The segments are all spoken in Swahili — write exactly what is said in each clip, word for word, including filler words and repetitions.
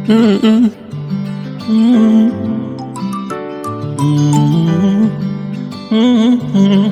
mm -mm. Mm -mm. Mm -mm.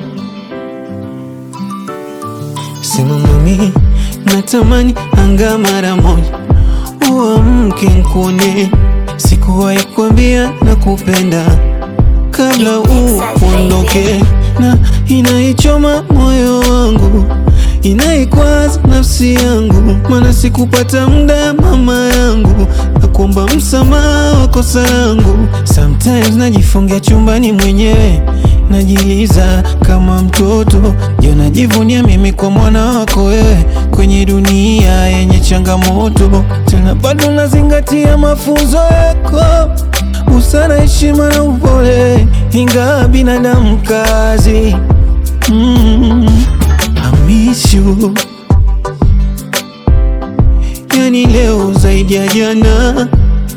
Sema mami, natamani anga mara moja uamke nikuone. Sikuwahi kuambia nakupenda kabla uondoke, na inaichoma moyo wangu, inaikwaza nafsi yangu, maana sikupata muda mama yangu, nakuomba msamaha wa kosa langu. Sometimes najifungia chumbani mwenyewe, najiliza kama mtoto, je, najivunia mimi kwa mwana wako wewe, kwenye dunia yenye changamoto. Tena bado nazingatia mafunzo yako, busara, heshima na upole, ingawa binadamu kazi. mm, I miss you, yani leo zaidi ya jana,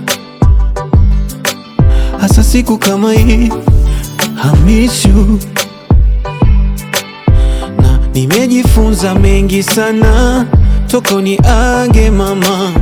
hasa siku kama hii. I miss you, na nimejifunza mengi sana toka uniage mama.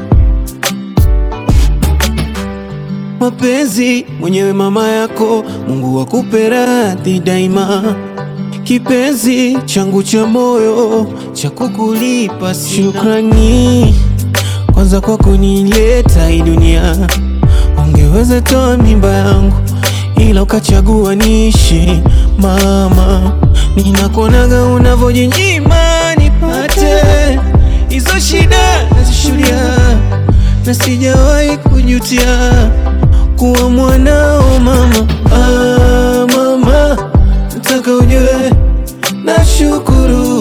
Mapenzi mwenyewe mama yako, Mungu akupe radhi daima. Kipenzi changu cha moyo, cha kukulipa sina. Shukrani kwanza kwa kunileta hii dunia, ungeweza toa mimba yangu ila ukachagua niishi mama. Ninakuonaga unavyojinyima nipate hizo shida nazishuhudia, na sijawahi kujutia kuwa mwanao mama. Ah, mama, nataka ujue nashukuru.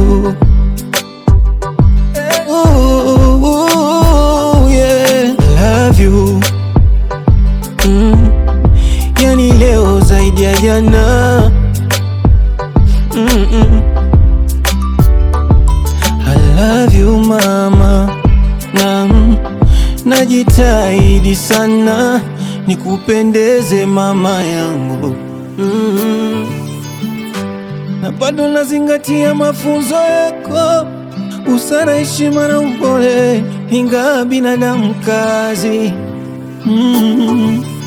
Oh, oh, yeah. Love you. Mm. Yani leo zaidi ya jana. mm -mm. I love you mama, na najitahidi sana nikupendeze mama yangu. mm -mm. Na bado nazingatia mafunzo yako, busara, heshima na upole, ingawa binadamu kazi. mm -mm.